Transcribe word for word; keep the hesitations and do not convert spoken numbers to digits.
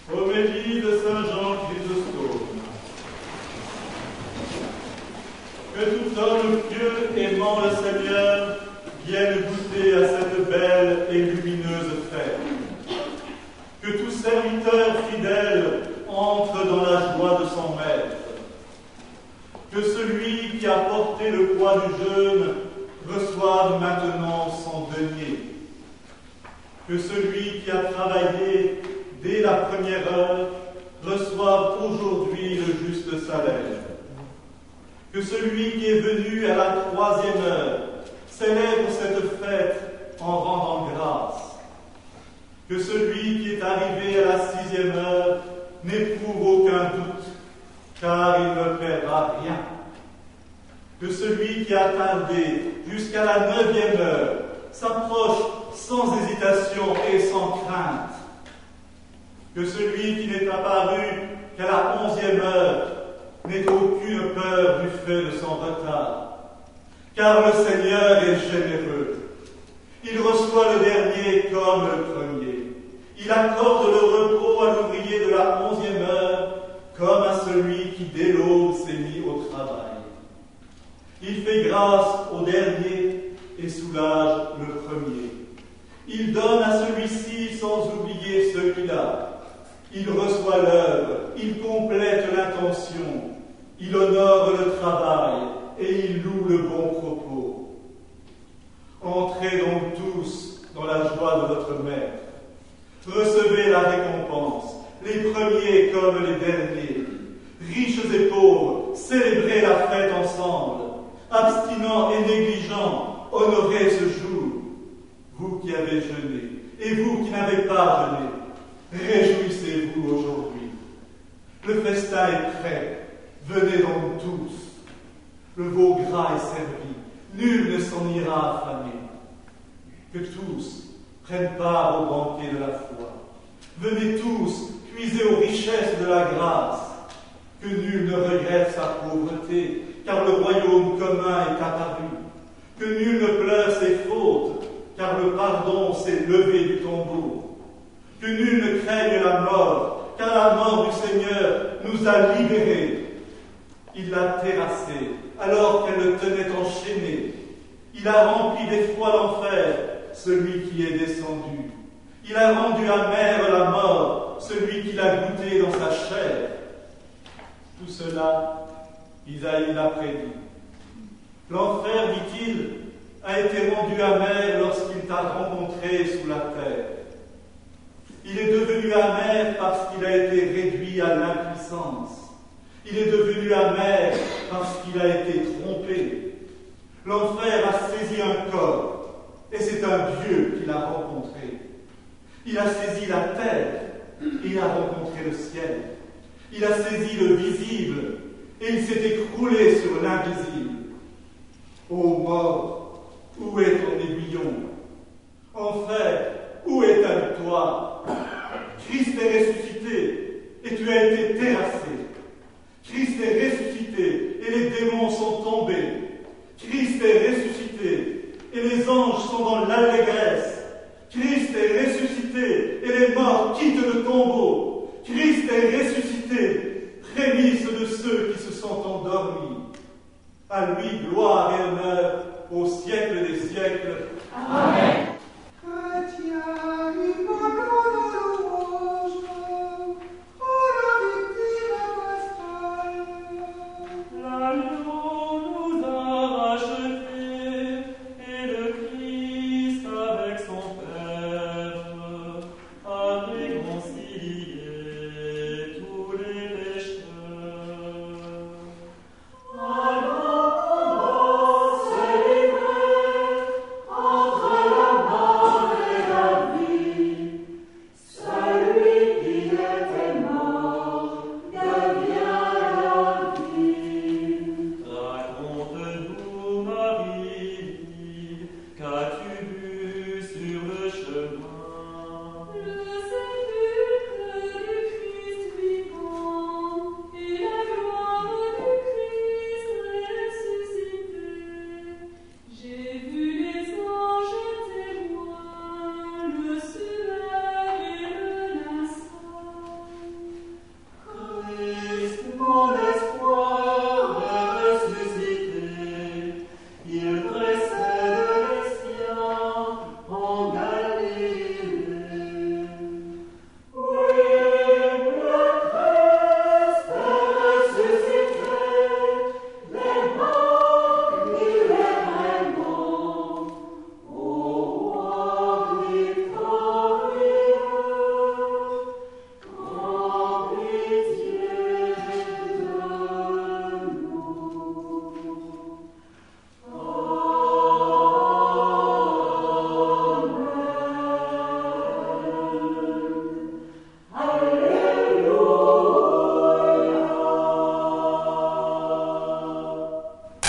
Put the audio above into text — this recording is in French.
Homélie de saint Jean Chrysostome. Que tout homme pieux aimant le Seigneur vienne goûter à cette belle et lumineuse fête. Que tout serviteur fidèle entre dans la joie de son maître. Que celui qui a porté le poids du jeûne reçoive maintenant son denier. Que celui qui a travaillé dès la première heure reçoive aujourd'hui le juste salaire. Que celui qui est venu à la troisième heure célèbre cette fête en rendant grâce. Que celui qui est arrivé à la sixième heure n'éprouve aucun doute, car il ne paiera rien. Que celui qui a tardé jusqu'à la neuvième heure s'approche sans hésitation et sans crainte. Que celui qui n'est apparu qu'à la onzième heure n'ait aucune peur du fait de son retard. Car le Seigneur est généreux. Il reçoit le dernier comme le premier. Il accorde le repos à l'ouvrier de la onzième heure comme à celui qui dès l'aube s'est mis au travail. Il fait grâce au dernier et soulage le premier. Il donne à celui-ci sans oublier ce qu'il a. Il reçoit l'œuvre, il complète l'intention, il honore le travail et il loue le bon propos. Entrez donc tous dans la joie de votre Maître. Recevez la récompense, les premiers comme les derniers. Riches et pauvres, célébrez la fête ensemble. Abstinents et négligents, honorez ce jour. Vous qui avez jeûné, et vous qui n'avez pas jeûné, réjouissez-vous aujourd'hui. Le festin est prêt, venez donc tous. Le veau gras est servi, nul ne s'en ira affamé. Que tous prennent part au banquet de la foi. Venez tous, puisez aux richesses de la grâce. Que nul ne regrette sa pauvreté, car le royaume commun est apparu. Que nul ne pleure ses fautes, car le pardon s'est levé du tombeau. Que nul ne craigne la mort, car la mort du Seigneur nous a libérés. Il l'a terrassée, alors qu'elle le tenait enchaîné. Il a rempli d'effroi l'enfer, celui qui est descendu. Il a rendu amère la mort, celui qui l'a goûté dans sa chair. Tout cela, Isaïe l'a prédit. L'enfer, dit-il, a été rendu amer lorsqu'il t'a rencontré sous la terre. Il est devenu amer parce qu'il a été réduit à l'impuissance. Il est devenu amer parce qu'il a été trompé. L'enfer a saisi un corps, et c'est un Dieu qui l'a rencontré. Il a saisi la terre, et il a rencontré le ciel. Il a saisi le visible, et il s'est écroulé sur l'invisible. Ô mort, où est ton aiguillon? Enfer, où est ta victoire? Christ est ressuscité, et tu as été terrassé. Christ est ressuscité, et les démons sont tombés. Christ est ressuscité, et les anges sont dans l'allégresse. Christ est ressuscité, et les morts quittent le tombeau. Christ est ressuscité, prémisse de ceux qui se sont endormis. À lui, gloire et honneur au siècle des siècles. Amen.